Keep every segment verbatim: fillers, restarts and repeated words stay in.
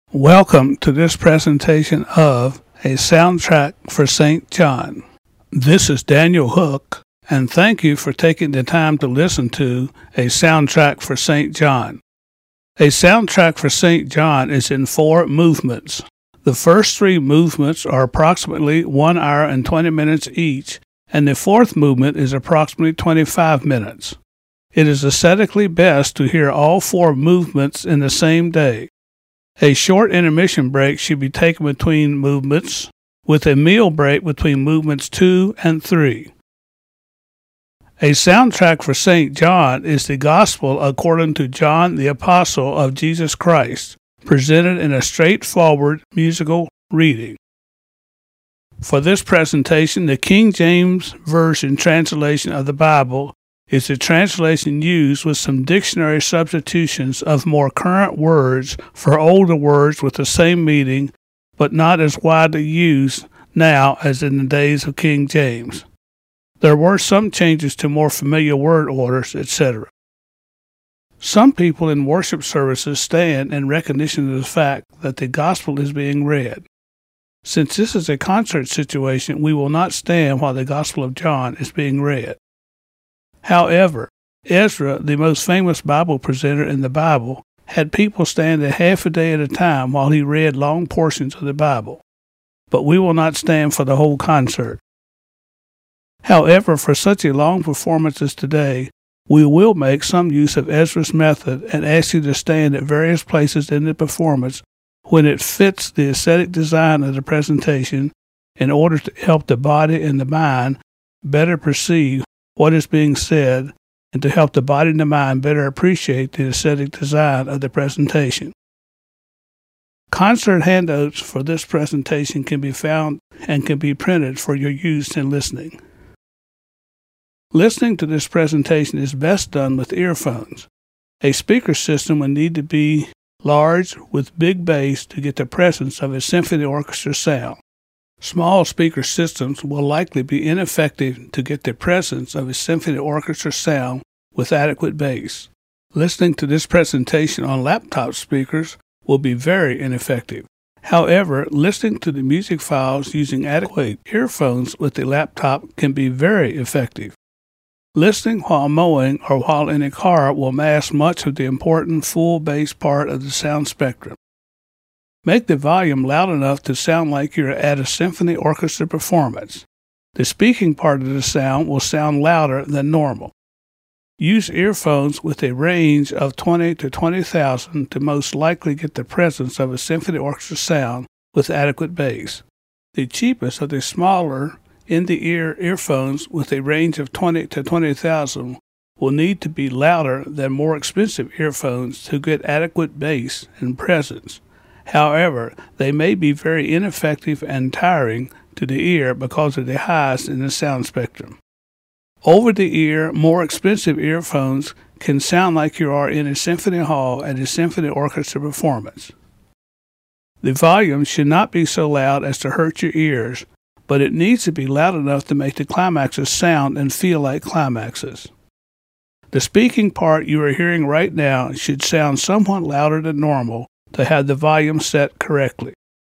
Welcome to this presentation of A Soundtrack for Saint John. This is Daniel Hook, and thank you for taking the time to listen to A Soundtrack for Saint John. A Soundtrack for Saint John is in four movements. The first three movements are approximately one hour and twenty minutes each, and the fourth movement is approximately twenty-five minutes. It is aesthetically best to hear all four movements in the same day. A short intermission break should be taken between movements, with a meal break between movements two and three. A Soundtrack for Saint John is the Gospel according to John the Apostle of Jesus Christ, presented in a straightforward musical reading. For this presentation, the King James Version translation of the Bible is the translation used with some dictionary substitutions of more current words for older words with the same meaning, but not as widely used now as in the days of King James. There were some changes to more familiar word orders, et cetera. Some people in worship services stand in recognition of the fact that the gospel is being read. Since this is a concert situation, we will not stand while the Gospel of John is being read. However, Ezra, the most famous Bible presenter in the Bible, had people stand a half a day at a time while he read long portions of the Bible. But we will not stand for the whole concert. However, for such a long performance as today, we will make some use of Ezra's method and ask you to stand at various places in the performance when it fits the aesthetic design of the presentation in order to help the body and the mind better perceive what is being said, and to help the body and the mind better appreciate the aesthetic design of the presentation. Concert handouts for this presentation can be found and can be printed for your use in listening. Listening to this presentation is best done with earphones. A speaker system will need to be large with big bass to get the presence of a symphony orchestra sound. Small speaker systems will likely be ineffective to get the presence of a symphony orchestra sound with adequate bass. Listening to this presentation on laptop speakers will be very ineffective. However, listening to the music files using adequate earphones with the laptop can be very effective. Listening while mowing or while in a car will mask much of the important full bass part of the sound spectrum. Make the volume loud enough to sound like you're at a symphony orchestra performance. The speaking part of the sound will sound louder than normal. Use earphones with a range of twenty to twenty thousand to most likely get the presence of a symphony orchestra sound with adequate bass. The cheapest of the smaller in-the-ear earphones with a range of twenty to twenty thousand will need to be louder than more expensive earphones to get adequate bass and presence. However, they may be very ineffective and tiring to the ear because of the highs in the sound spectrum. Over-the-ear, more expensive earphones can sound like you are in a symphony hall at a symphony orchestra performance. The volume should not be so loud as to hurt your ears, but it needs to be loud enough to make the climaxes sound and feel like climaxes. The speaking part you are hearing right now should sound somewhat louder than normal to have the volume set correctly.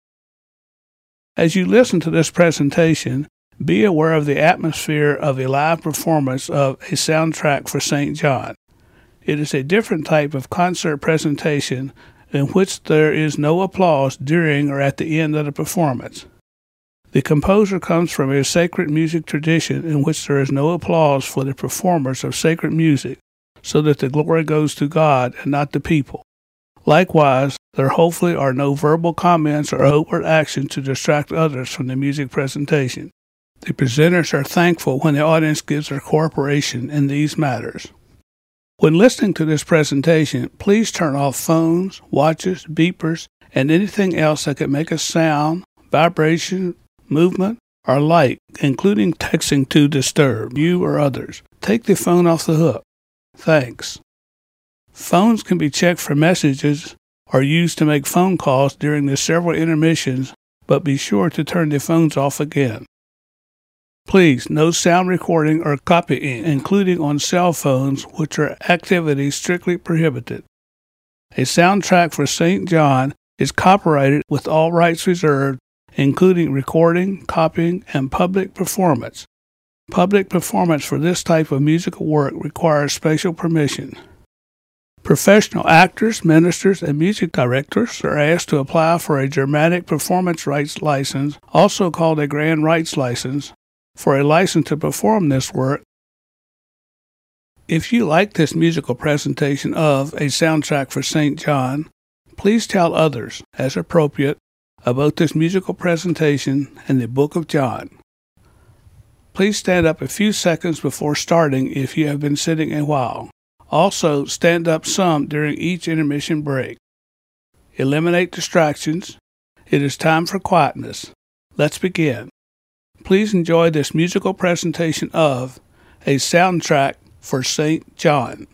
As you listen to this presentation, be aware of the atmosphere of a live performance of A Soundtrack for Saint John. It is a different type of concert presentation in which there is no applause during or at the end of the performance. The composer comes from a sacred music tradition in which there is no applause for the performers of sacred music, so that the glory goes to God and not the people. Likewise, there hopefully are no verbal comments or overt action to distract others from the music presentation. The presenters are thankful when the audience gives their cooperation in these matters. When listening to this presentation, please turn off phones, watches, beepers, and anything else that could make a sound, vibration, movement, or light, including texting to disturb you or others. Take the phone off the hook. Thanks. Phones can be checked for messages or used to make phone calls during the several intermissions, but be sure to turn the phones off again. Please, no sound recording or copying, including on cell phones, which are activities strictly prohibited. A Soundtrack for Saint John is copyrighted with all rights reserved, including recording, copying, and public performance. Public performance for this type of musical work requires special permission. Professional actors, ministers, and music directors are asked to apply for a dramatic performance rights license, also called a grand rights license, for a license to perform this work. If you like this musical presentation of A Soundtrack for Saint John, please tell others, as appropriate, about this musical presentation and the Book of John. Please stand up a few seconds before starting if you have been sitting a while. Also, stand up some during each intermission break. Eliminate distractions. It is time for quietness. Let's begin. Please enjoy this musical presentation of A Soundtrack for Saint John.